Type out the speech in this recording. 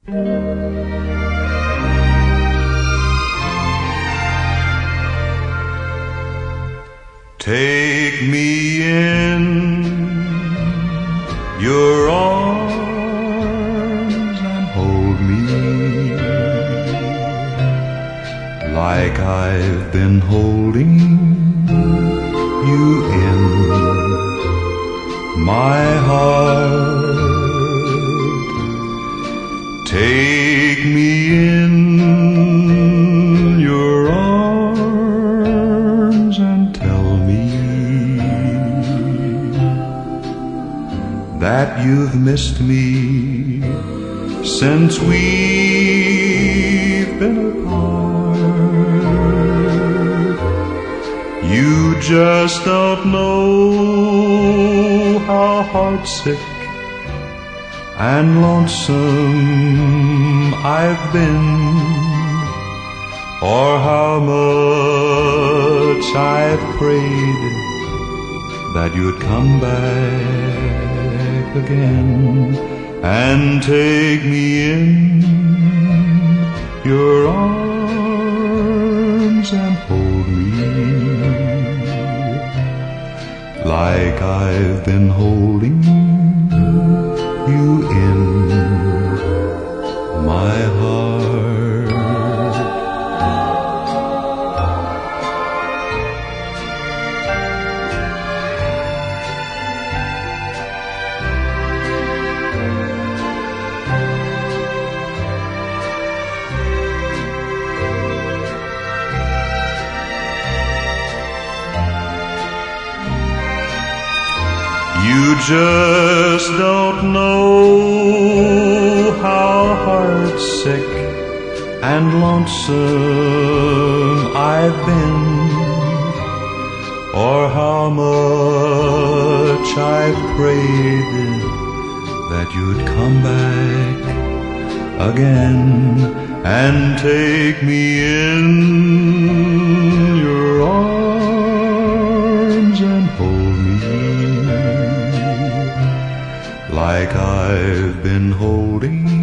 Take me in your arms and hold me like I've been holding you in my heart. Take me in your arms and tell me that you've missed me since we've been apart. You just don't know how heartsick and lonesome I've been, or how much I've prayed that you'd come back again and take me in your arms and hold me like I've been holding you in my heart. You just don't know how heartsick and lonesome I've been, or how much I've prayed that you'd come back again and take me in your arms and hold me like I've been holding